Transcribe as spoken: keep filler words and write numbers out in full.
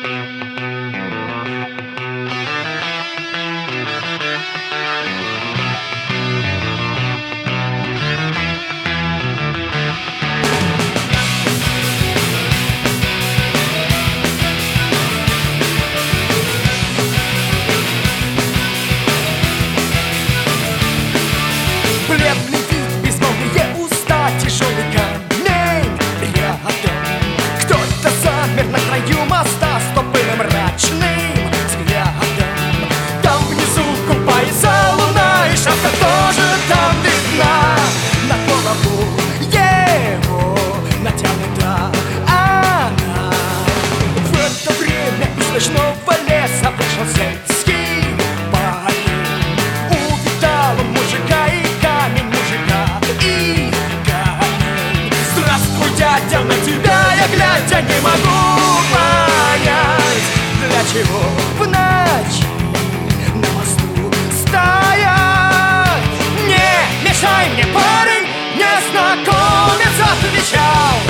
Ночного леса вышел сельский парень. Увидал он мужика и камень, мужика и камень. Здравствуй, дядя, на тебя я глядя не могу понять, для чего в ночи на мосту стоять. Не мешай мне, парень, незнакомец отвечал.